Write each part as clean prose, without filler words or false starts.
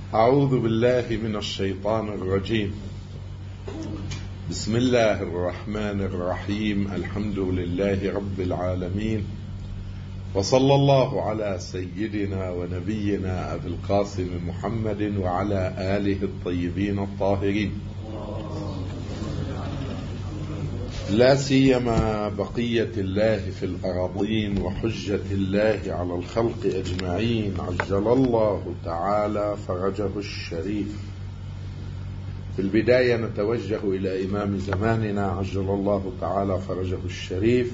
أعوذ بالله من الشيطان الرجيم. بسم الله الرحمن الرحيم. الحمد لله رب العالمين، وصلى الله على سيدنا ونبينا أبي القاسم محمد وعلى آله الطيبين الطاهرين، لا سيما بقية الله في الأراضين وحجة الله على الخلق أجمعين، عجل الله تعالى فرجه الشريف. في البداية نتوجه إلى إمام زماننا عجل الله تعالى فرجه الشريف،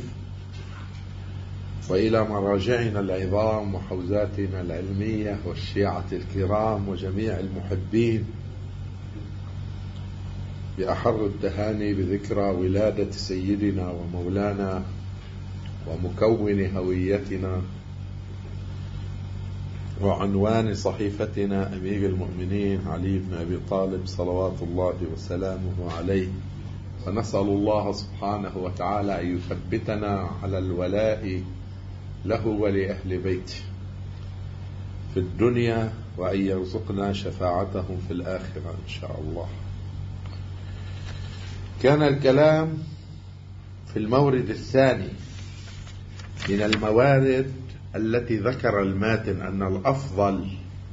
وإلى مراجعنا العظام وحوزاتنا العلمية والشيعة الكرام وجميع المحبين، بأحر التهاني بذكرى ولادة سيدنا ومولانا ومكون هويتنا وعنوان صحيفتنا أمير المؤمنين علي بن أبي طالب صلوات الله وسلامه عليه. ونسأل الله سبحانه وتعالى أن يثبتنا على الولاء له ولأهل بيته في الدنيا، وأن يرزقنا شفاعتهم في الآخرة إن شاء الله. كان الكلام في المورد الثاني من الموارد التي ذكر الماتن أن الأفضل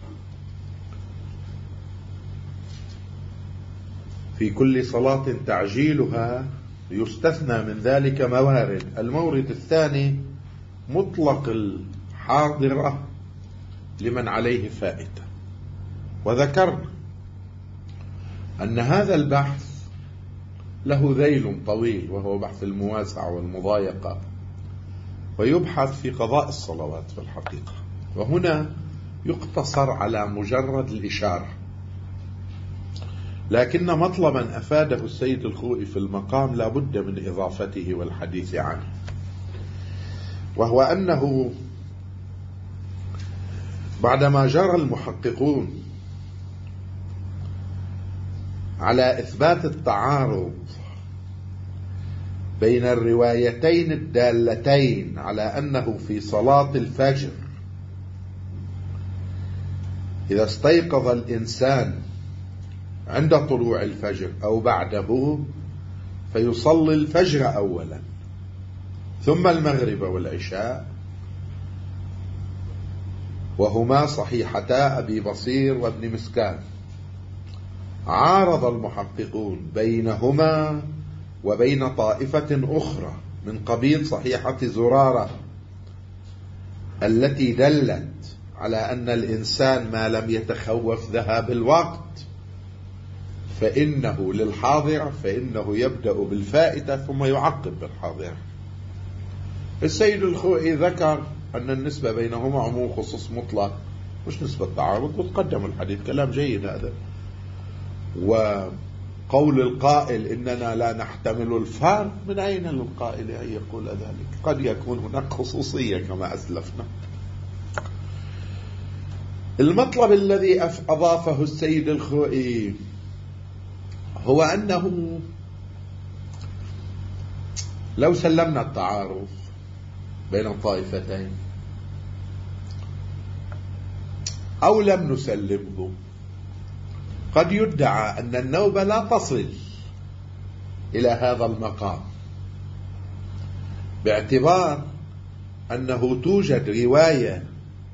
في كل صلاة تعجيلها، يستثنى من ذلك موارد. المورد الثاني مطلق الحاضرة لمن عليه فائتة، وذكرنا أن هذا البحث له ذيل طويل، وهو بحث المواسعة والمضايقة، ويبحث في قضاء الصلوات في الحقيقة، وهنا يقتصر على مجرد الإشارة. لكن مطلبا أفاده السيد الخوئي في المقام لا بد من إضافته والحديث عنه، وهو أنه بعدما جرى المحققون على إثبات التعارض بين الروايتين الدالتين على أنه في صلاة الفجر إذا استيقظ الإنسان عند طلوع الفجر أو بعده فيصلي الفجر أولا ثم المغرب والعشاء، وهما صحيحتا أبي بصير وابن مسكان، عارض المحققون بينهما وبين طائفة أخرى من قبيل صحيحة زرارة التي دلت على أن الإنسان ما لم يتخوف ذهاب الوقت فإنه للحاضر، فإنه يبدأ بالفائتة ثم يعقب بالحاضر. السيد الخوئي ذكر أن النسبة بينهما عموم خصوص مطلق، مش نسبة تعارض، وتقدم الحديث كلام جيد هذا. وقول القائل إننا لا نحتمل الفارق، من أين للقائل أن يقول ذلك؟ قد يكون هناك خصوصية كما أسلفنا. المطلب الذي أضافه السيد الخوئي هو أنه لو سلمنا التعارض بين الطائفتين أو لم نسلمه، قد يدعى أن النوبة لا تصل إلى هذا المقام، باعتبار أنه توجد رواية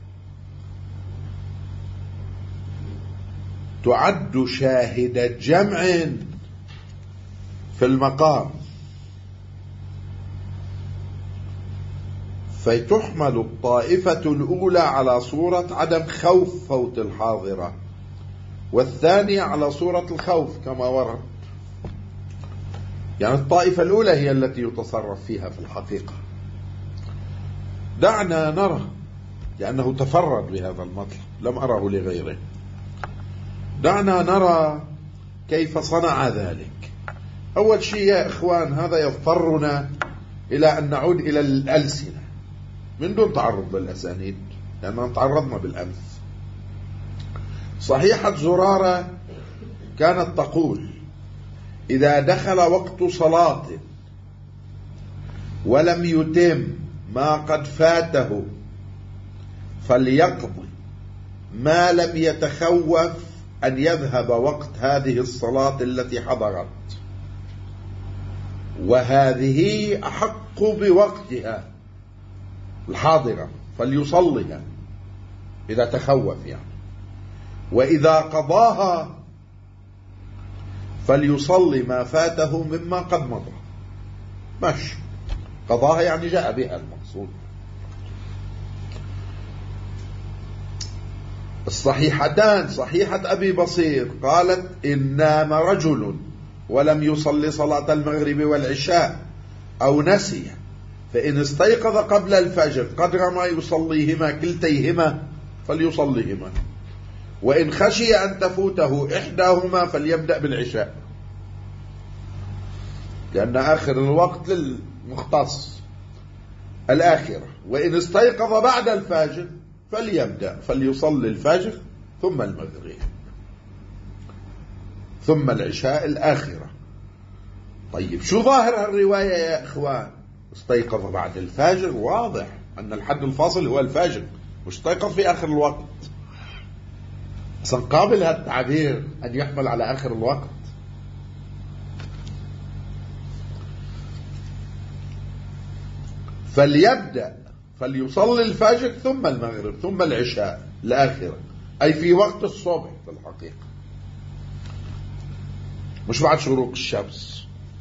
تعد شاهدة جمع في المقام، فتحمل الطائفة الأولى على صورة عدم خوف فوت الحاضرة، والثانية على صورة الخوف كما ورد. يعني الطائفة الأولى هي التي يتصرف فيها في الحقيقة. دعنا نرى، لأنه تفرد بهذا المطلب، لم أره لغيره، دعنا نرى كيف صنع ذلك. أول شيء يا إخوان، هذا يضطرنا إلى أن نعود إلى الألسنة من دون تعرض بالأسانيد، لأننا تعرضنا بالأمس. صحيحة زرارة كانت تقول: إذا دخل وقت صلاة ولم يتم ما قد فاته فليقضي ما لم يتخوف أن يذهب وقت هذه الصلاة التي حضرت، وهذه أحق بوقتها الحاضرة فليصلها إذا تخوف يعني، وإذا قضاها فليصلي ما فاته مما قد مضى. ماشي، قضاها يعني جاء بها المقصود. الصحيحتان صحيحة أبي بصير قالت إن نام رجل ولم يصلي صلاة المغرب والعشاء أو نسي، فإن استيقظ قبل الفجر قدر ما يصليهما كلتيهما فليصليهما، وإن خشي أن تفوته إحداهما فليبدأ بالعشاء، لأن آخر الوقت للمختص الآخرة. وإن استيقظ بعد الفجر فليصلي الفجر ثم المغرب ثم العشاء الآخرة. طيب شو ظاهر الرواية يا إخوان؟ استيقظ بعد الفجر، واضح أن الحد الفاصل هو الفجر، مش استيقظ في آخر الوقت. قابل هذا التعبير أن يحمل على آخر الوقت. فليصلي الفجر ثم المغرب ثم العشاء الآخرة، أي في وقت الصبح في الحقيقة، مش بعد شروق الشمس.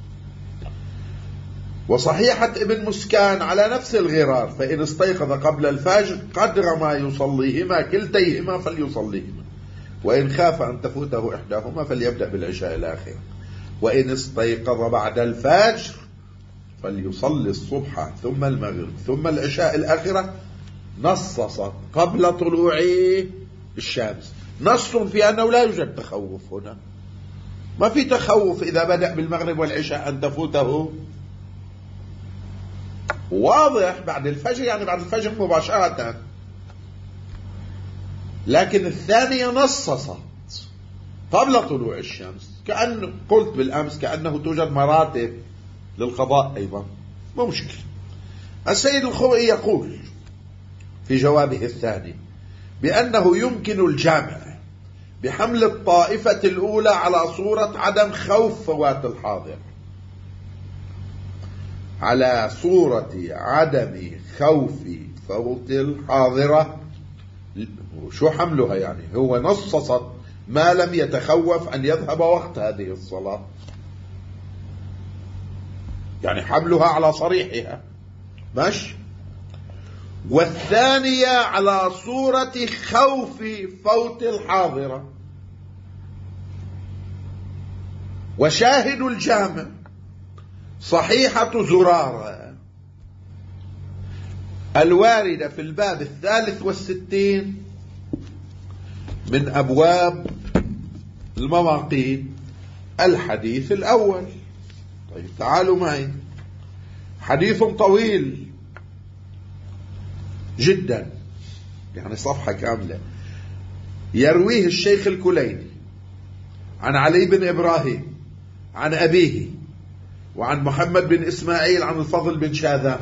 وصحيحة ابن مسكان على نفس الغرار، فإن استيقظ قبل الفجر قدر ما يصليهما كلتيهما فليصليهما، وإن خاف أن تفوته إحداهما فليبدأ بالعشاء الآخرة، وإن استيقظ بعد الفجر فليصلي الصبح ثم المغرب ثم العشاء الآخرة، نصص قبل طلوع الشمس. نص في أنه لا يوجد تخوف هنا، ما في تخوف إذا بدأ بالمغرب والعشاء أن تفوته، واضح بعد الفجر يعني بعد الفجر مباشرة. لكن الثانية نصصت قبل طلوع الشمس، كأن قلت بالأمس كأنه توجد مراتب للقضاء أيضا، مو مشكلة. السيد الخوئي يقول في جوابه الثاني بأنه يمكن الجمع بحمل الطائفة الأولى على صورة عدم خوف فوات الحاضر على صورة عدم خوف فوت الحاضرة. شو حملها يعني؟ هو نصصت ما لم يتخوف أن يذهب وقت هذه الصلاة، يعني حملها على صريحها ماشي. والثانية على صورة خوف فوت الحاضرة. وشاهد الجامع صحيحة زرارة الواردة في الباب 63 من أبواب المواقيت الحديث الأول. طيب تعالوا معي، حديث طويل جدا يعني صفحة كاملة، يرويه الشيخ الكليني عن علي بن إبراهيم عن أبيه وعن محمد بن إسماعيل عن الفضل بن شاذان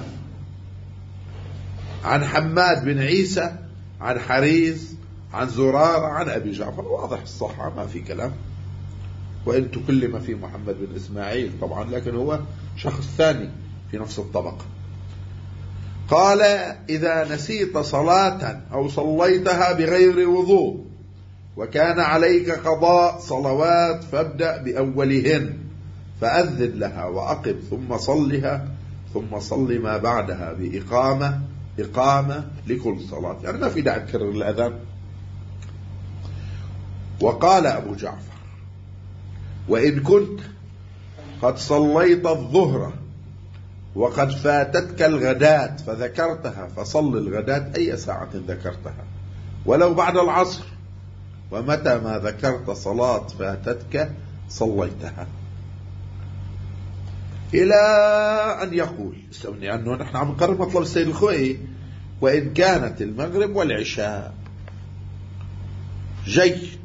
عن حماد بن عيسى عن حريز عن زرار عن أبي جعفر. واضح الصحة ما في كلام، وإن تكلم في محمد بن إسماعيل طبعا، لكن هو شخص ثاني في نفس الطبقة. قال إذا نسيت صلاة أو صليتها بغير وضوء وكان عليك قضاء صلوات فابدأ بأولهن فأذن لها وأقم ثم صلها ثم صل ما بعدها بإقامة لكل صلاة، يعني ما في داعي تكرر الأذان. وقال أبو جعفر وإن كنت قد صليت الظهر وقد فاتتك الغداة فذكرتها فصل الغداة أي ساعة ذكرتها ولو بعد العصر، ومتى ما ذكرت صلاة فاتتك صليتها، إلى أن يقول استني أنه نحن عم نقرر مطلب السيد الخوئي وإن كانت المغرب والعشاء. جيد.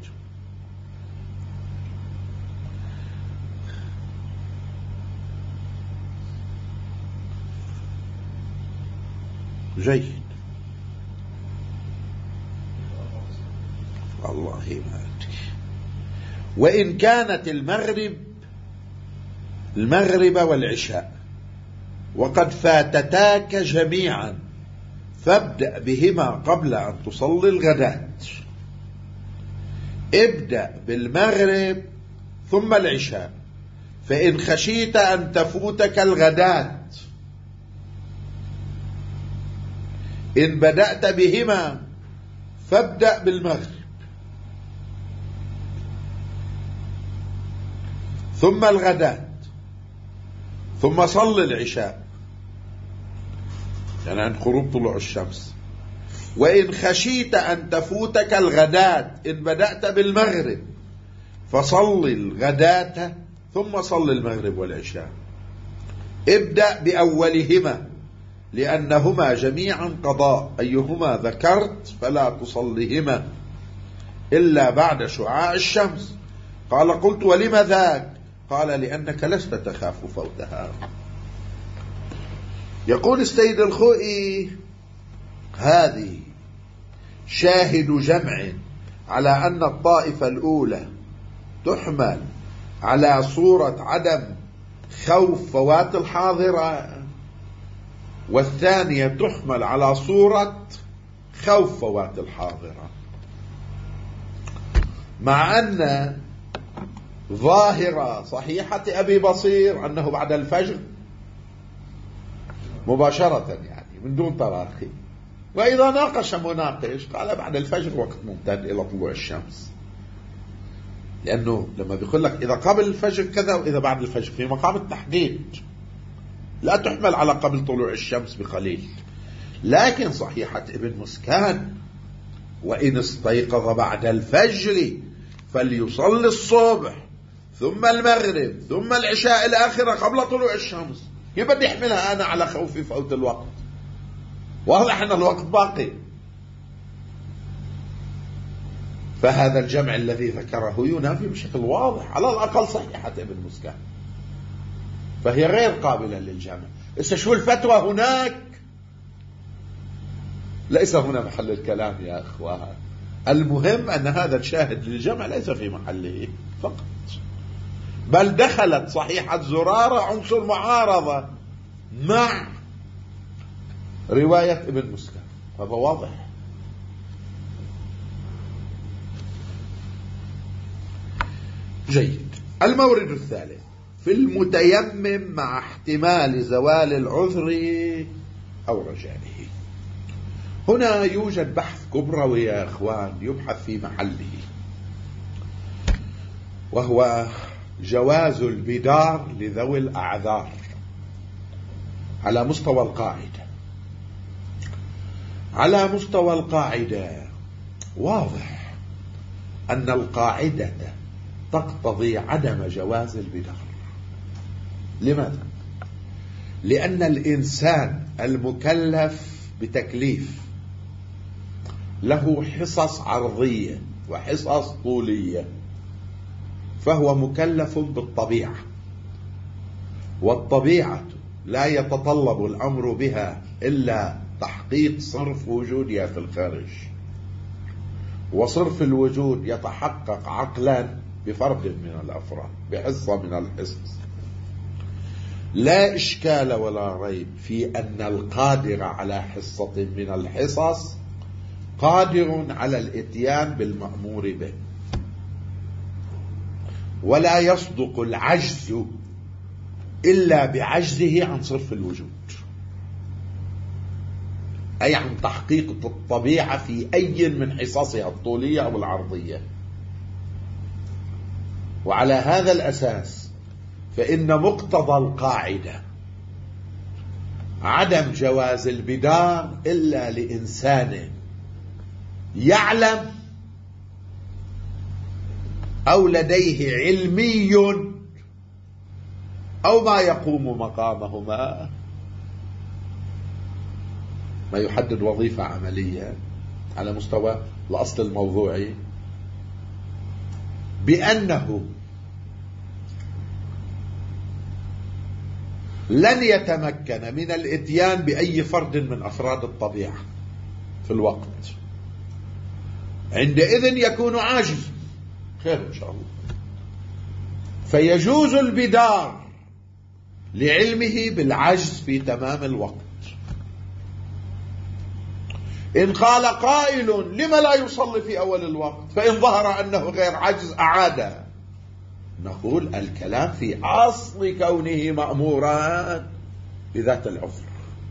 جيد والله ما أدري. وإن كانت المغرب والعشاء وقد فاتتاك جميعا فابدأ بهما قبل أن تصلي الغداة. ابدأ بالمغرب ثم العشاء، فإن خشيت أن تفوتك الغداة إن بدأت بهما فابدأ بالمغرب ثم الغداة ثم صل العشاء، يعني عند غروب طلوع الشمس. وإن خشيت أن تفوتك الغداة إن بدأت بالمغرب فصل الغداة ثم صل المغرب والعشاء. ابدأ بأولهما لأنهما جميعا قضاء، أيهما ذكرت فلا تصليهما إلا بعد شعاع الشمس. قال: قلت: ولم ذاك؟ قال: لأنك لست تخاف فوتها. يقول السيد الخوئي: هذه شاهد جمع على أن الطائفة الأولى تحمل على صورة عدم خوف فوات الحاضرة، والثانية تحمل على صورة خوف فوات الحاضرة، مع أن ظاهرة صحيحة أبي بصير أنه بعد الفجر مباشرة، يعني من دون تراخي. وإذا ناقش مناقش قال بعد الفجر وقت ممتد إلى طلوع الشمس، لأنه لما بيقول لك إذا قبل الفجر كذا وإذا بعد الفجر في مقام التحديد، لا تحمل على قبل طلوع الشمس بقليل. لكن صحيحة ابن مسكان: وإن استيقظ بعد الفجر فليصلي الصبح ثم المغرب ثم العشاء الآخرة قبل طلوع الشمس. يبقى بدي احملها أنا على خوف فوت الوقت، واضح أن الوقت باقي. فهذا الجمع الذي ذكره ينافي بشكل واضح على الأقل صحيحة ابن مسكان، فهي غير قابلة للجمع. شو الفتوى هناك؟ ليس هنا محل الكلام يا أخوان. المهم أن هذا الشاهد للجمع ليس في محله فقط، بل دخلت صحيحة زرارة عنصر معارضة مع رواية ابن مسكان، هذا واضح. جيد. المورد الثالث في المتيمم مع احتمال زوال العذر أو رجائه. هنا يوجد بحث كبروي يا أخوان يبحث في محله، وهو جواز البدار لذوي الأعذار على مستوى القاعدة. على مستوى القاعدة واضح أن القاعدة تقتضي عدم جواز البدار. لماذا؟ لأن الإنسان المكلف بتكليف له حصص عرضية وحصص طولية، فهو مكلف بالطبيعة، والطبيعة لا يتطلب الأمر بها إلا تحقيق صرف وجودها في الخارج، وصرف الوجود يتحقق عقلا بفرد من الأفراد، بحصة من الحصص. لا إشكال ولا ريب في أن القادر على حصة من الحصص قادر على الإتيان بالمأمور به، ولا يصدق العجز إلا بعجزه عن صرف الوجود، أي عن تحقيق الطبيعة في أي من حصصها الطولية أو العرضية. وعلى هذا الأساس فإن مقتضى القاعدة عدم جواز البدار إلا لإنسان يعلم أو لديه علمي أو ما يقوم مقامهما، ما يحدد وظيفة عملية على مستوى الأصل الموضوعي، بأنه لن يتمكن من الإتيان بأي فرد من أفراد الطبيعة في الوقت، عندئذ يكون عاجز. خير إن شاء الله، فيجوز البدار لعلمه بالعجز في تمام الوقت. إن قال قائل لما لا يصلي في أول الوقت؟ فإن ظهر أنه غير عجز أعاد. نقول الكلام في أصل كونه مأمورا بذات العذر،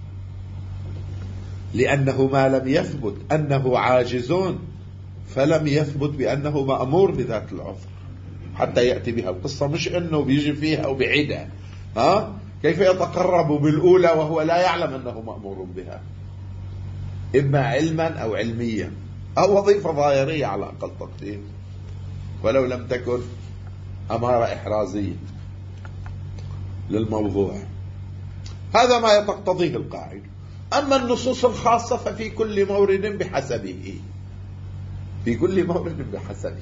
لأنه ما لم يثبت أنه عاجزون فلم يثبت بأنه مأمور بذات العذر حتى يأتي بها القصة. مش أنه بيجي فيها وبعيدها. كيف يتقرب بالأولى وهو لا يعلم أنه مأمور بها، إما علما أو علميا أو وظيفة ظاهرية على أقل تقدير، ولو لم تكن أمارة إحرازية للموضوع. هذا ما تقتضيه القاعدة. أما النصوص الخاصة ففي كل مورد بحسبه، في كل مورد بحسبه.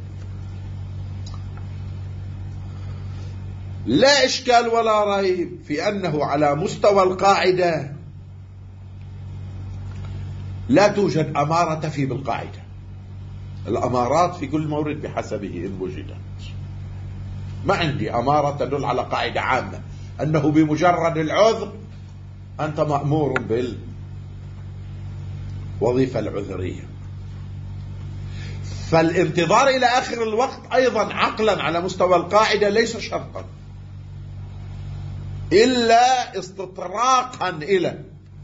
لا إشكال ولا ريب في أنه على مستوى القاعدة لا توجد أمارة تفي بالقاعدة. الأمارات في كل مورد بحسبه إن وجدت. ما عندي أمارة تدل على قاعدة عامة أنه بمجرد العذر أنت مأمور بالوظيفة العذرية. فالانتظار إلى آخر الوقت أيضا عقلا على مستوى القاعدة ليس شرطا إلا استطراقا إلى،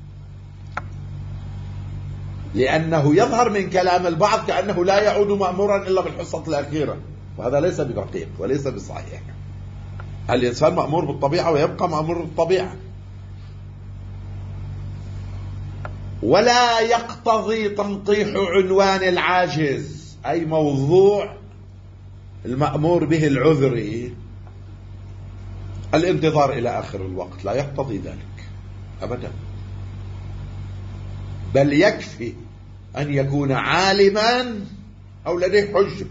لأنه يظهر من كلام البعض كأنه لا يعود مأمورا إلا بالحصة الأخيرة، وهذا ليس بدقيق وليس بصحيح. الإنسان مأمور بالطبيعة ويبقى مأمور بالطبيعة، ولا يقتضي تنطيح عنوان العاجز أي موضوع المأمور به العذري الانتظار إلى آخر الوقت، لا يقتضي ذلك أبدا. بل يكفي أن يكون عالما أو لديه حجة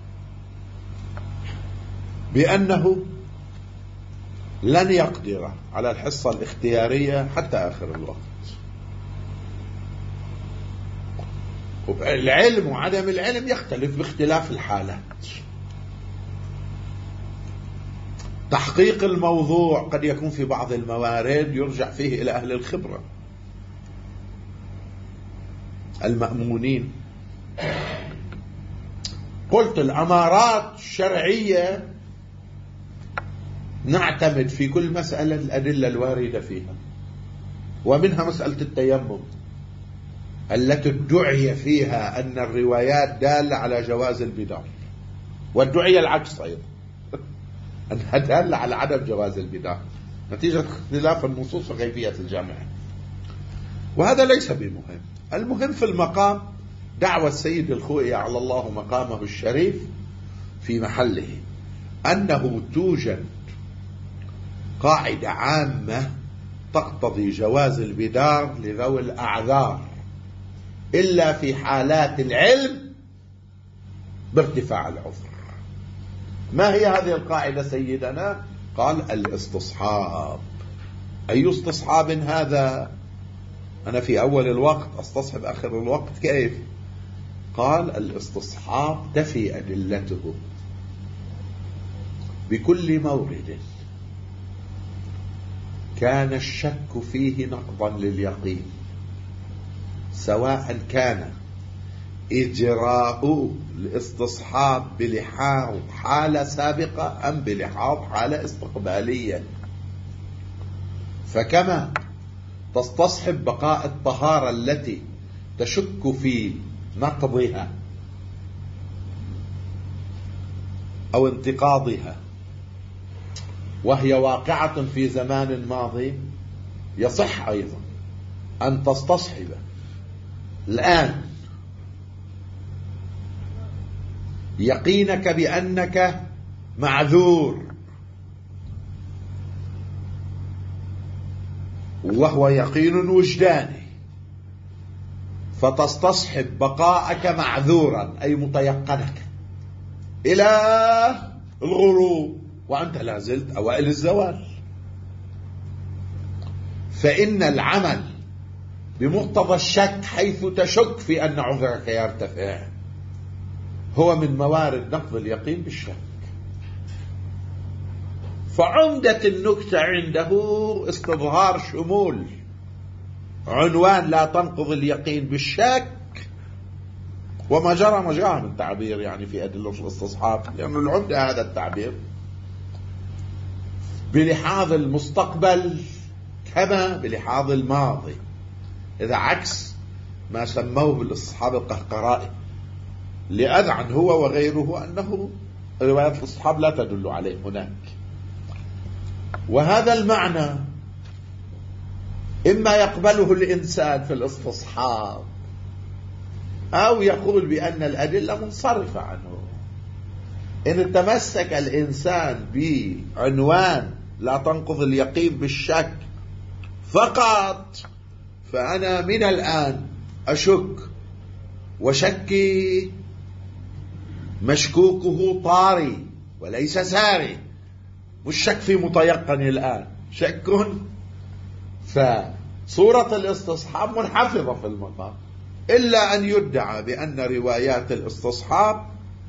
بأنه لن يقدر على الحصة الاختيارية حتى آخر الوقت. العلم وعدم العلم يختلف باختلاف الحالات. تحقيق الموضوع قد يكون في بعض الموارد يرجع فيه إلى أهل الخبرة المأمونين. قلت الأمارات الشرعية نعتمد في كل مسألة الأدلة الواردة فيها، ومنها مسألة التيمم التي ادعي فيها أن الروايات دالة على جواز البدار، وادعي العكس أيضا أنها دالة على عدم جواز البدار نتيجة اختلاف النصوص وكيفية الجمع. وهذا ليس بمهم. المهم في المقام دعوة السيد الخوئي على الله مقامه الشريف في محله أنه توجد قاعدة عامة تقتضي جواز البدار لذوي الأعذار إلا في حالات العلم بارتفاع العذر. ما هي هذه القاعدة سيدنا؟ قال الاستصحاب. أي استصحاب هذا؟ أنا في أول الوقت أستصحب آخر الوقت كيف؟ قال الاستصحاب تفي أدلته بكل مورد كان الشك فيه نقضا لليقين، سواء كان إجراء الاستصحاب بلحاظ حالة سابقة أم بلحاظ حالة استقبالية. فكما تستصحب بقاء الطهارة التي تشك في نقضها أو انتقاضها وهي واقعة في زمان ماضي، يصح أيضا أن تستصحب الآن يقينك بأنك معذور وهو يقين وجداني، فتستصحب بقاءك معذورا أي متيقنك إلى الغروب وأنت لا زلت أوائل الزوال. فإن العمل بمقتضى الشك حيث تشك في أن عذرك يرتفع هو من موارد نقض اليقين بالشك. فعمدة النكتة عنده استظهار شمول عنوان لا تنقض اليقين بالشك، وما جرى مجرى من تعبير يعني في أدلة الاستصحاب، لأن العمدة هذا التعبير بلحاظ المستقبل كما بلحاظ الماضي، إذا عكس ما سموه بالاستصحاب القهقرائي، لأذعن هو وغيره أنه روايات الاستصحاب لا تدل عليه هناك. وهذا المعنى إما يقبله الإنسان في الاستصحاب أو يقول بأن الأدلة منصرفة عنه. إن تمسك الإنسان بعنوان لا تنقض اليقين بالشك فقط، فأنا من الآن أشك، وشكي مشكوكه طاري وليس ساري، مش شك في متيقن الآن، شك. فصورة الاستصحاب منحفظة في المقام، إلا أن يدعى بأن روايات الاستصحاب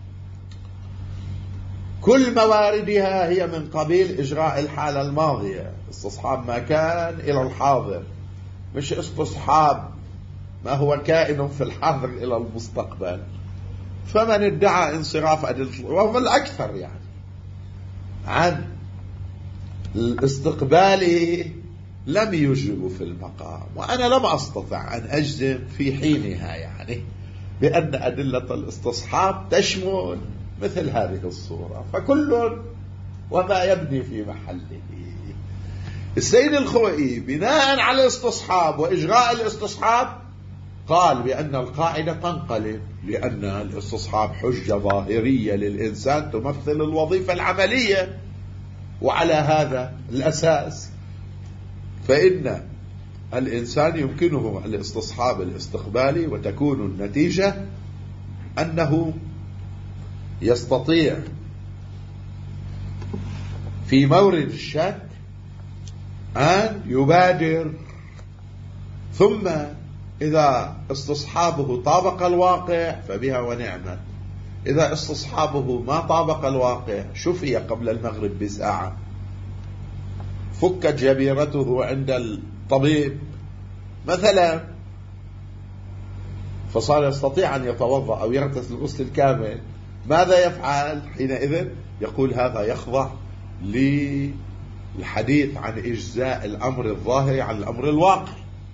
كل مواردها هي من قبيل إجراء الحالة الماضية، استصحاب ما كان إلى الحاضر، مش استصحاب ما هو كائن في الحاضر إلى المستقبل. فمن ادعى انصراف أدلة، وهم الأكثر يعني، عن الاستقبال لم يجروا في المقام. وأنا لم أستطع أن أجزم في حينها يعني بأن أدلة الاستصحاب تشمل مثل هذه الصورة، فكل وما يبني في محله. السيد الخوئي بناء على الاستصحاب وإجراء الاستصحاب قال بأن القاعدة تنقلب، لأن الاستصحاب حجة ظاهرية للإنسان تمثل الوظيفة العملية، وعلى هذا الأساس فإن الإنسان يمكنه الاستصحاب الاستقبالي، وتكون النتيجة أنه يستطيع في مورد الشك أن يبادر، ثم إذا استصحابه طابق الواقع فبها ونعمت، إذا استصحابه ما طابق الواقع شفي قبل المغرب بساعة، فكت جبيرته عند الطبيب مثلا، فصار يستطيع أن يتوضأ أو يغتسل الغسل الكامل، ماذا يفعل حينئذ؟ يقول هذا يخضع للحديث عن إجزاء الأمر الظاهر عن الأمر الواقع،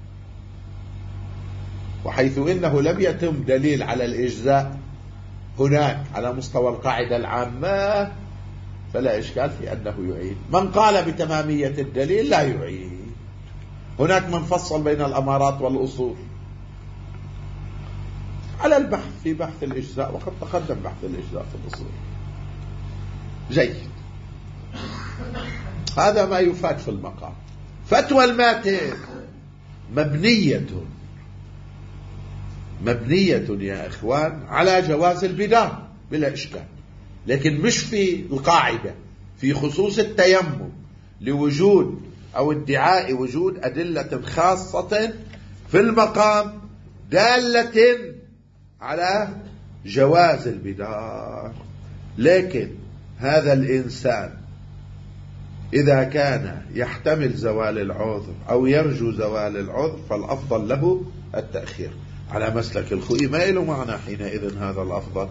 وحيث إنه لم يتم دليل على الإجزاء هناك على مستوى القاعدة العامة فلا إشكال في أنه يعيد. من قال بتمامية الدليل لا يعيد. هناك من فصل بين الأمارات والأصول على البحث في بحث الإجزاء، وقد تقدم بحث الإجزاء في الأصول. جيد، هذا ما يفاد في المقام. فتوى الماتر مبنية يا إخوان على جواز البدار بلا إشكال، لكن مش في القاعدة، في خصوص التيمم لوجود أو ادعاء وجود أدلة خاصة في المقام دالة على جواز البدار. لكن هذا الإنسان إذا كان يحتمل زوال العذر أو يرجو زوال العذر فالأفضل له التأخير على مسلك الخوئي. ما له معنى حينئذ هذا الأفضل؟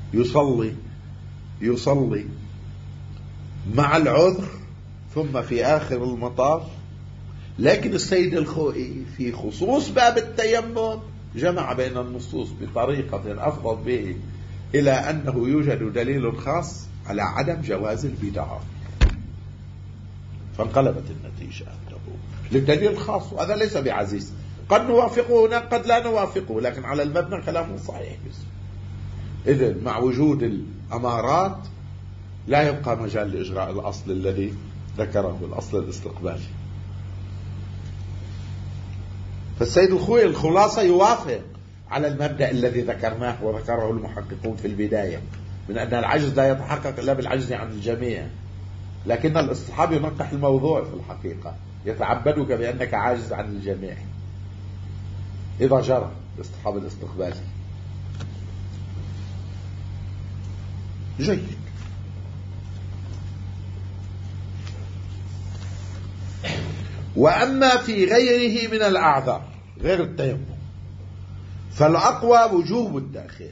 يصلي مع العذر ثم في آخر المطاف. لكن السيد الخوئي في خصوص باب التيمم جمع بين النصوص بطريقة أفضل به إلى أنه يوجد دليل خاص على عدم جواز البدعة، فانقلبت النتيجة عنده للدليل الخاص، وهذا ليس بعزيز. قد نوافقه هناك قد لا نوافقه، لكن على المبنى كلامه صحيح. إذن مع وجود الأمارات لا يبقى مجال لإجراء الأصل الذي ذكره، الأصل الاستقبالي. فالسيد الخوئي الخلاصة يوافق على المبدأ الذي ذكرناه وذكره المحققون في البداية من أن العجز لا يتحقق إلا بالعجز عن الجميع، لكن الاستصحاب ينقح الموضوع في الحقيقة، يتعبدك بأنك عاجز عن الجميع إذا جرى الاستصحاب الاستقبالي. جيد. وأما في غيره من الأعذار غير التيمم فالأقوى وجوب التأخير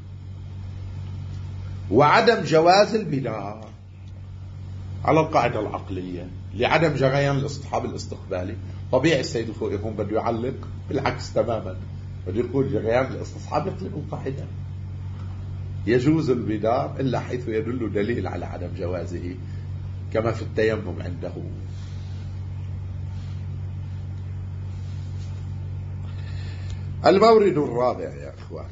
وعدم جواز البدار على القاعدة العقلية لعدم جريان الاستصحاب الاستقبالي. طبيعي السيد الخوئي هون بده يعلق بالعكس تماما، بده يقول جريان الاستصحاب يقلب القاعدة، يجوز البدار إلا حيث يدل دليل على عدم جوازه كما في التيمم عنده. المورد الرابع يا إخوان،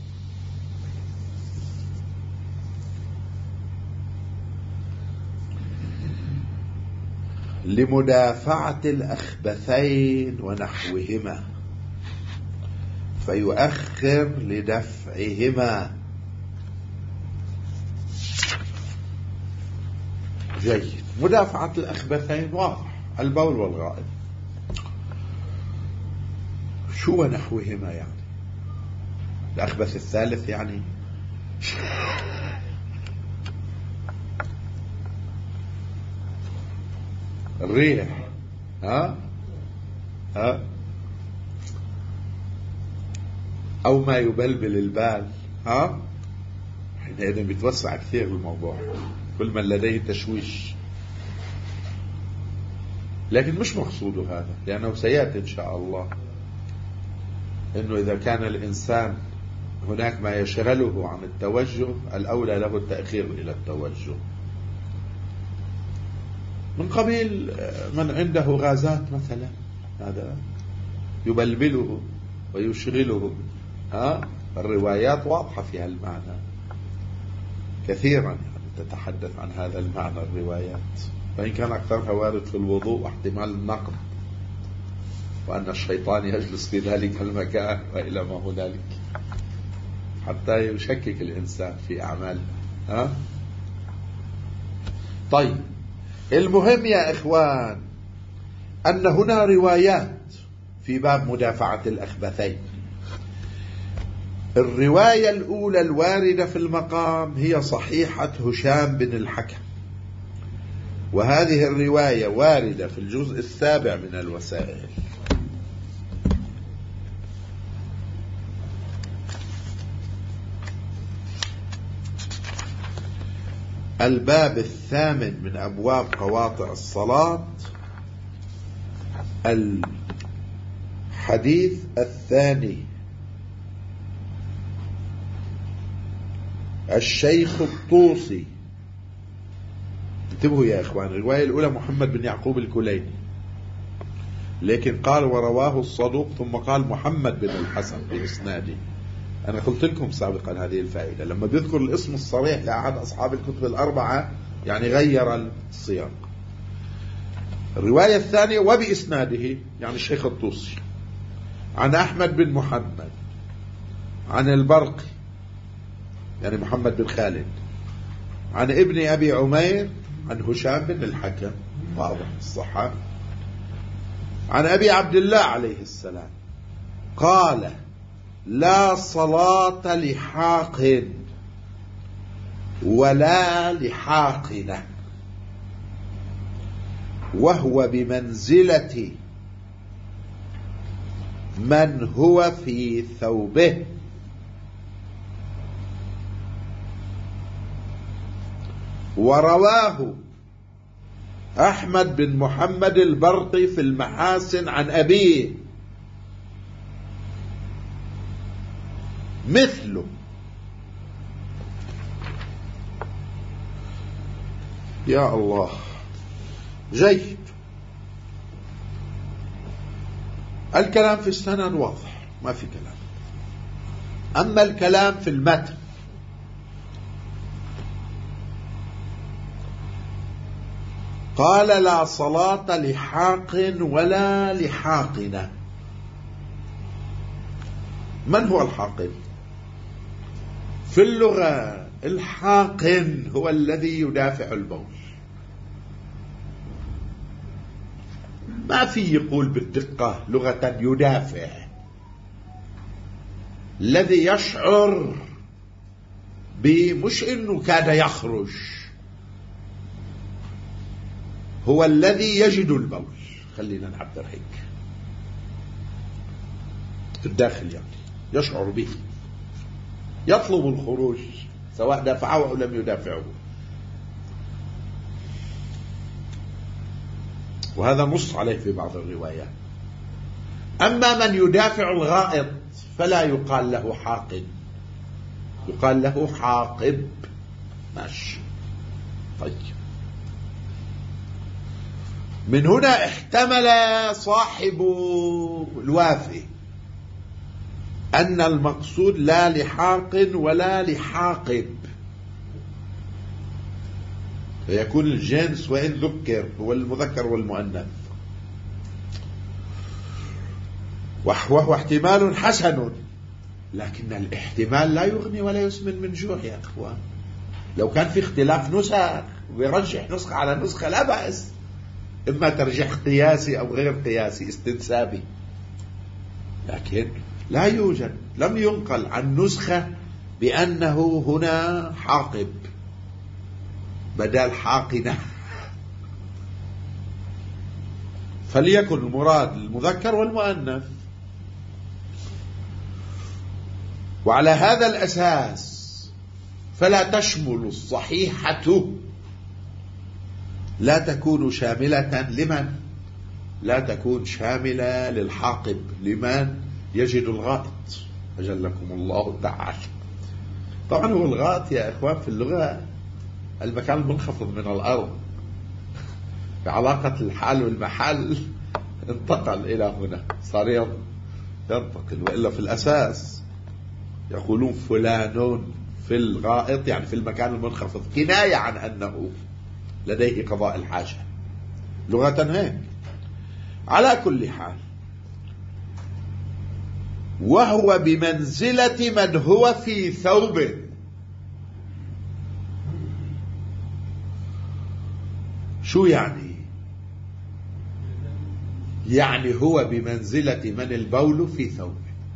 لمدافعة الأخبثين ونحوهما فيؤخر لدفعهما. جيد. مدافعة الأخبثين واضح، البول والغائط. شو ونحوهما يعني؟ الأخبث الثالث يعني الريح، أو ما يبلبل البال، حينئذ بيتوسع كثير الموضوع، كل من لديه تشويش. لكن مش مقصوده هذا، لأنه سيأتي إن شاء الله إنه إذا كان الإنسان هناك ما يشغله عن التوجه الأولى له التأخير إلى التوجه، من قبيل من عنده غازات مثلا، هذا يبلبله ويشغله. الروايات واضحة في هالمعنى كثيرا، تتحدث عن هذا المعنى الروايات، وإن كان أكثرها وارد في الوضوء واحتمال النقض، وأن الشيطان يجلس في ذلك المكان وإلى ما هنالك حتى يشكك الإنسان في أعماله. طيب، المهم يا إخوان أن هنا روايات في باب مدافعة الأخبثين. الرواية الأولى الواردة في المقام هي صحيحة هشام بن الحكم، وهذه الرواية واردة في الجزء 7 من الوسائل. الباب 8 من أبواب قواطع الصلاة، الحديث 2. الشيخ الطوسي، انتبهوا يا إخوان، الرواية الأولى محمد بن يعقوب الكليني، لكن قال ورواه الصدوق ثم قال محمد بن الحسن بإسناده. أنا قلت لكم سابقا هذه الفائدة، لما بيذكر الاسم الصريح لأحد أصحاب الكتب الأربعة يعني غير السياق. الرواية الثانية وبإسناده يعني الشيخ الطوسي عن أحمد بن محمد عن البرقي يعني محمد بن خالد عن ابن أبي عمير عن هشام بن الحكم، واضح الصحة، عن أبي عبد الله عليه السلام قال لا صلاة لحاق ولا لحاقنة، وهو بمنزلة من هو في ثوبه. ورواه أحمد بن محمد البرقي في المحاسن عن أبيه مثله. يا الله، جيد. الكلام في السند واضح، ما في كلام. أما الكلام في المتن قال لا صلاة لحاق ولا لحاقنة. من هو الحاقن؟ في اللغة الحاقن هو الذي يدافع البول، ما في يقول بالدقة لغة يدافع، الذي يشعر بمش انه كاد يخرج، هو الذي يجد البول. خلينا نعبر هيك الداخل، يعني يشعر به، يطلب الخروج سواء دافعه أو لم يدافعه. وهذا نص عليه في بعض الروايات. أما من يدافع الغائط فلا يقال له حاقد، يقال له حاقب. ماشي. طيب، من هنا احتمل صاحب الوافي أن المقصود لا لحاق ولا لحاقب، فيكون الجنس وإن ذكر هو المذكر والمؤنث، وهو احتمال حسن، لكن الاحتمال لا يغني ولا يسمن من جوع يا أخوان. لو كان في اختلاف نسخ ويرجح نسخة على نسخة لا بأس، إما ترجيح قياسي أو غير قياسي استنسابي، لكن لا يوجد، لم ينقل عن نسخة بأنه هنا حاقب بدل حاقنة. فليكن المراد المذكر والمؤنث. وعلى هذا الأساس فلا تشمل الصحيحة، لا تكون شاملة لمن؟ لا تكون شاملة للحاقب لمن يجد الغائط أجلكم الله تعالى. طبعا هو الغائط يا إخوان في اللغة المكان المنخفض من الأرض، بعلاقة الحال والمحل انتقل إلى هنا، صار ينتقل. وإلا في الأساس يقولون فلان في الغائط، يعني في المكان المنخفض، كناية عن أنه لديه قضاء الحاجة لغة هيك. على كل حال، وهو بمنزلة من هو في ثوبه. شو يعني؟ يعني هو بمنزلة من البول في ثوبه.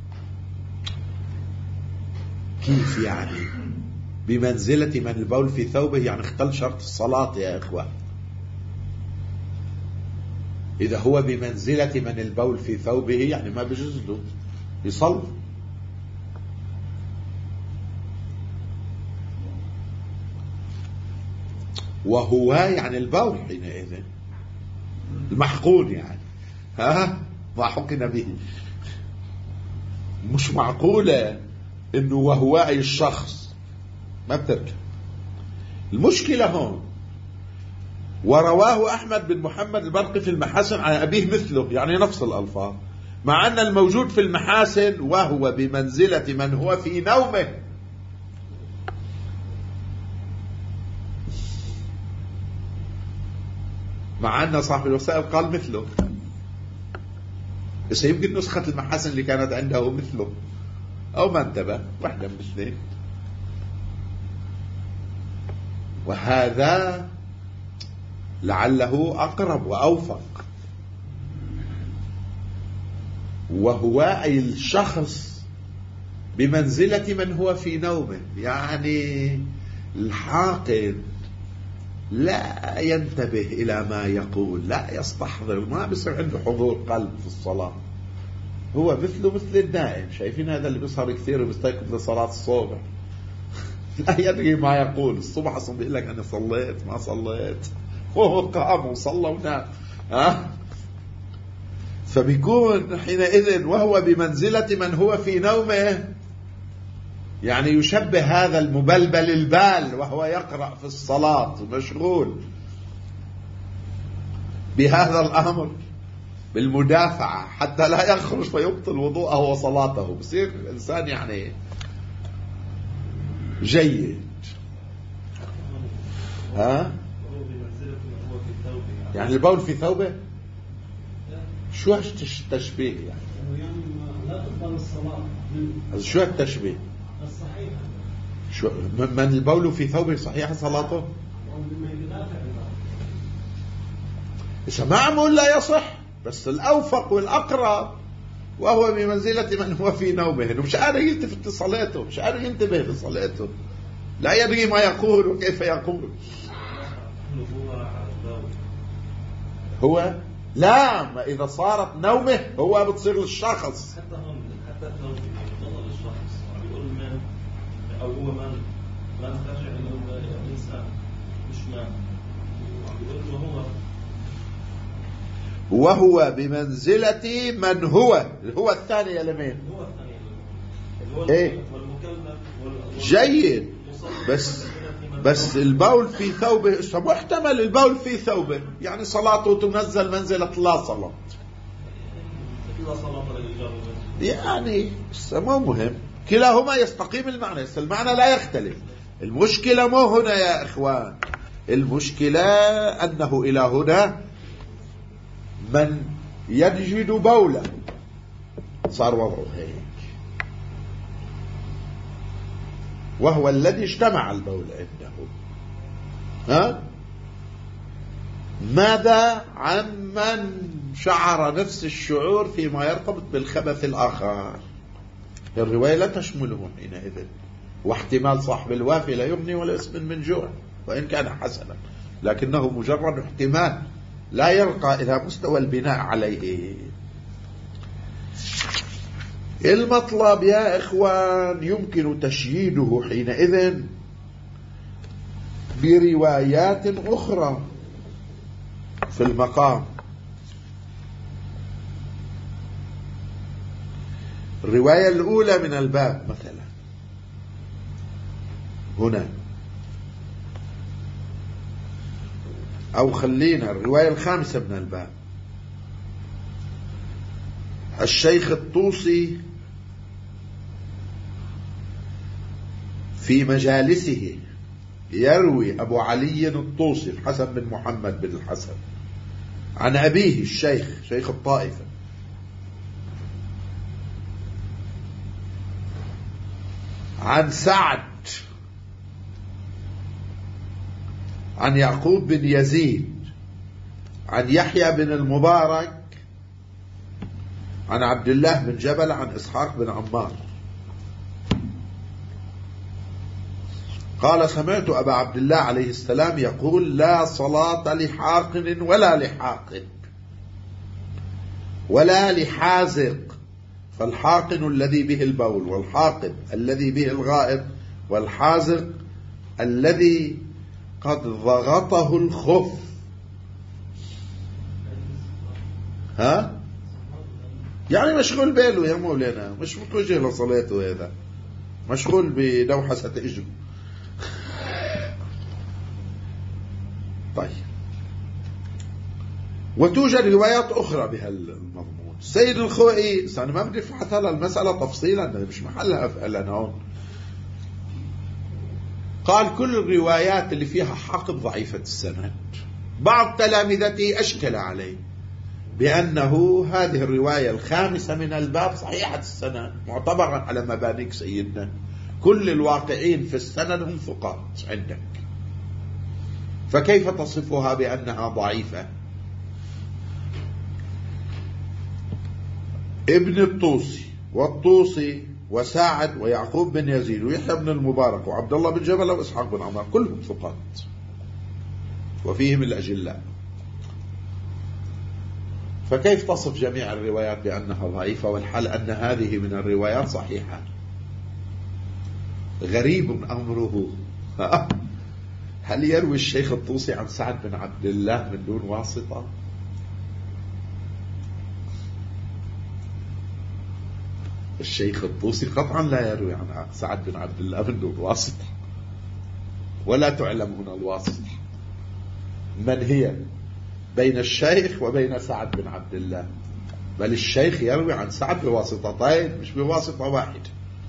كيف يعني بمنزلة من البول في ثوبه؟ يعني اختل شرط الصلاة يا إخوة. إذا هو بمنزلة من البول في ثوبه يعني ما بيجوز له يصلي. وهو يعني البول حينئذ المحقون، يعني ما حقن به. مش معقولة انه وهو اي الشخص، ما بتركب. المشكلة هون ورواه أحمد بن محمد البرقي في المحاسن عن أبيه مثله، يعني نفس الألفاظ، مع أن الموجود في المحاسن وهو بمنزلة من هو في نومه. مع أن صاحب الوسائل قال مثله، بس يمكن نسخة المحاسن اللي كانت عنده مثله أو ما انتبه، واحدة من الاثنين. وهذا لعله أقرب وأوفق. وهو أي الشخص بمنزلة من هو في نومه، يعني الحاقد لا ينتبه إلى ما يقول، لا يستحضر، ما بيصير عنده حضور قلب في الصلاة. هو مثله مثل النائم. شايفين هذا اللي بيسهر كثير وبيستيقظ لصلاة الصبح لا يدري ما يقول. الصبح أصلا بيقول لك أنا صليت ما صليت، وهو قام وصلى ونام. فبيكون حينئذ وهو بمنزلة من هو في نومه، يعني يشبه هذا المبلبل البال وهو يقرأ في الصلاة مشغول بهذا الأمر بالمدافعة حتى لا يخرج فيبطل وضوءه وصلاته. بصير إنسان يعني جيد. يعني البول في ثوبه شو التشبيه يعني لا تقبل الصلاة. شو التشبيه الصحيح؟ شو من البول في ثوبه صحيح صلاته؟ إذا ما عمول لا يصح، بس الأوفق والأقرب وهو بمنزلة من هو في نومه، إنه مش قادر يلتفت لصلاته، مش قادر ينتبه لصلاته، لا يدري ما يقول وكيف يقول. هو لا، ما إذا صارت نومه هو بتصير للشخص. حتى النوم يضل للشخص، بيقول من أو هو من ترجع إلى الإنسان مش من، بيقول له وهو بمنزلة من هو الثاني لمين؟ هو الثاني ايه جيد. بس البول في ثوبه محتمل البول في ثوبه، يعني صلاته تنزل منزلة لا صلاة، يعني مو مهم، كلاهما يستقيم المعنى، المعنى لا يختلف. المشكلة مو هنا يا إخوان، المشكلة أنه إلى هنا من يجد بولا صار وضعه هيك، وهو الذي اجتمع البول عنده. ماذا عن من شعر نفس الشعور فيما يرتبط بالخبث الآخر؟ الرواية لا تشمله حينئذ، واحتمال صاحب الوافي لا يغني ولا يسمن من جوع وإن كان حسنا، لكنه مجرد احتمال لا يرقى إلى مستوى البناء عليه. المطلب يا إخوان يمكن تشييده حينئذ بروايات أخرى في المقام. الرواية الأولى من الباب مثلا هنا، أو خلينا الرواية الخامسة من الباب. الشيخ الطوسي في مجالسه يروي أبو علي الطوسي الحسن بن محمد بن الحسن عن أبيه الشيخ شيخ الطائفة عن سعد عن يعقوب بن يزيد عن يحيى بن المبارك عن عبد الله بن جبل عن إسحاق بن عمار قال: سمعت أبا عبد الله عليه السلام يقول: لا صلاة لحاقن ولا لحاقن ولا لحازق. فالحاقن الذي به البول، والحاقن الذي به الغائط، والحازق الذي قد ضغطه الخف. يعني مشغول باله يا مولانا، مش متوجه لصلاته، هذا مشغول بدوحسة اجره. طيب، وتوجد روايات أخرى بهالمضمون. السيد الخوئي، أنا ما بدي أفحث هلا المسألة تفصيلا، مش محلها أفعل هون. قال: كل الروايات اللي فيها حقب ضعيفة السند. بعض تلامذتي أشكل عليه بأنه هذه الرواية الخامسة من الباب صحيحة السند، معتبرا على مبانيك سيدنا، كل الواقعين في السند هم ثقات عندك، فكيف تصفها بأنها ضعيفة؟ ابن الطوسي والطوسي وساعد ويعقوب بن يزيد ويحيى بن المبارك وعبد الله بن جبل وإسحاق بن عمار كلهم ثقات وفيهم الأجلاء، فكيف تصف جميع الروايات بأنها ضعيفة والحال أن هذه من الروايات صحيحة؟ غريب أمره. هل يروي الشيخ الطوسي عن سعد بن عبد الله من دون واسطة؟ الشيخ الطوسي قطعا لا يروي عن سعد بن عبد الله من دون واسطة، ولا تعلم هنا الواسطة من هي بين الشيخ وبين سعد بن عبد الله، بل الشيخ يروي عن سعد بواسطتين مش بواسطة واحدة.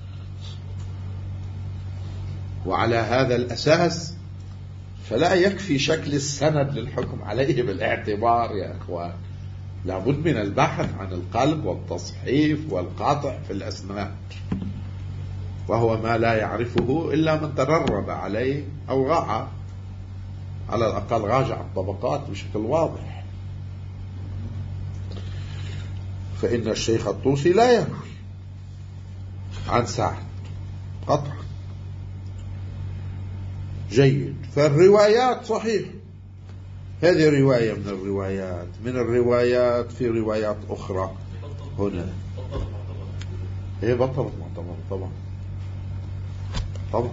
وعلى هذا الأساس فلا يكفي شكل السند للحكم عليه بالاعتبار يا أخوان، لابد من البحث عن القلب والتصحيف والقاطع في الأسناد، وهو ما لا يعرفه إلا من تدرب عليه أو راعى، على الأقل راجع الطبقات بشكل واضح. فإن الشيخ الطوسي لا يروي عن سعد قطعا. جيد، فالروايات صحيح هذه رواية من الروايات. من الروايات في روايات أخرى هنا. هي بطلت معتبرة طبعا طبعا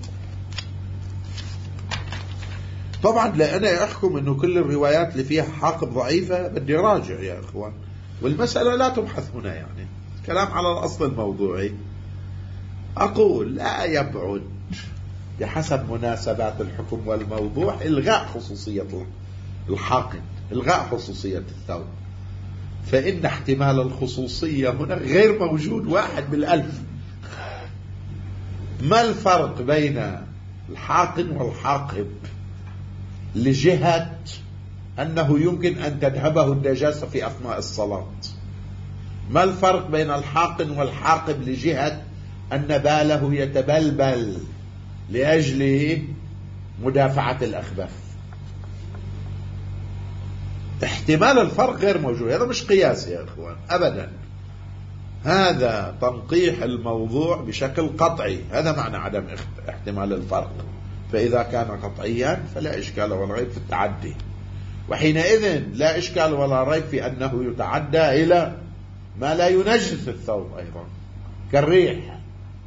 طبعا. لا أنا أحكم أنه كل الروايات اللي فيها حاقب ضعيفة بدي راجع يا إخوان، والمسألة لا تبحث هنا، يعني كلام على الأصل الموضوعي. أقول لا يبعد بحسب مناسبات الحكم والموضوع إلغاء خصوصية الحاقد، إلغاء خصوصية الثوب، فإن احتمال الخصوصية هنا غير موجود، 1 بالألف. ما الفرق بين الحاقن والحاقب لجهة أنه يمكن أن تذهبه النجاسة في أثناء الصلاة؟ ما الفرق بين الحاقن والحاقب لجهة أن باله يتبلبل لأجل مدافعة الأخبث؟ احتمال الفرق غير موجود. هذا مش قياس يا إخوان أبدا، هذا تنقيح الموضوع بشكل قطعي. هذا معنى عدم احتمال الفرق. فإذا كان قطعيا فلا إشكال ولا ريب في التعدي، وحينئذ لا إشكال ولا ريب في أنه يتعدى إلى ما لا ينجس الثوب أيضا كالريح.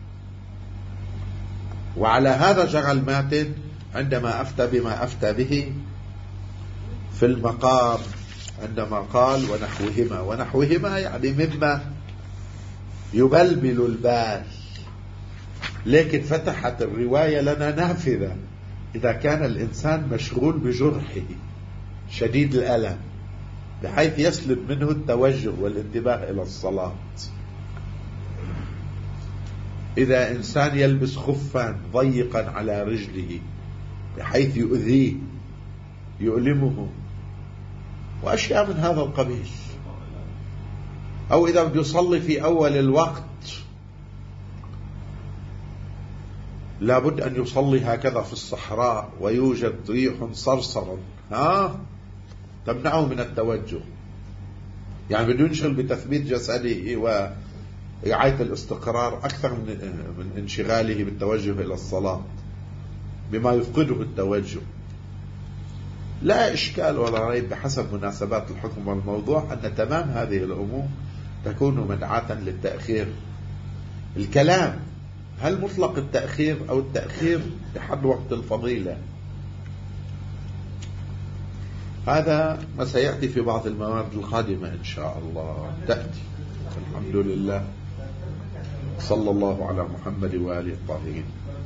وعلى هذا شغل ماتن عندما أفتى بما أفتى به في المقام عندما قال ونحوهما. ونحوهما يعني مما يبلبل البال، لكن فتحت الرواية لنا نافذة إذا كان الإنسان مشغول بجرحه شديد الألم بحيث يسلب منه التوجه والانتباه إلى الصلاة. إذا إنسان يلبس خفا ضيقا على رجله بحيث يؤذيه يؤلمه وأشياء من هذا القبيل، أو إذا بده يصلي في أول الوقت لابد أن يصلي هكذا في الصحراء ويوجد ريح صرصر تمنعه من التوجه، يعني بده ينشغل بتثبيت جسده وإعادة الاستقرار أكثر من انشغاله بالتوجه إلى الصلاة بما يفقده التوجه. لا إشكال ولا ريب بحسب مناسبات الحكم والموضوع أن تمام هذه الأمور تكون مدعاة للتأخير. الكلام هل مطلق التأخير أو التأخير لحد وقت الفضيلة؟ هذا ما سيأتي في بعض المواد القادمة إن شاء الله تأتي. الحمد لله، صلى الله على محمد وآله الطاهرين.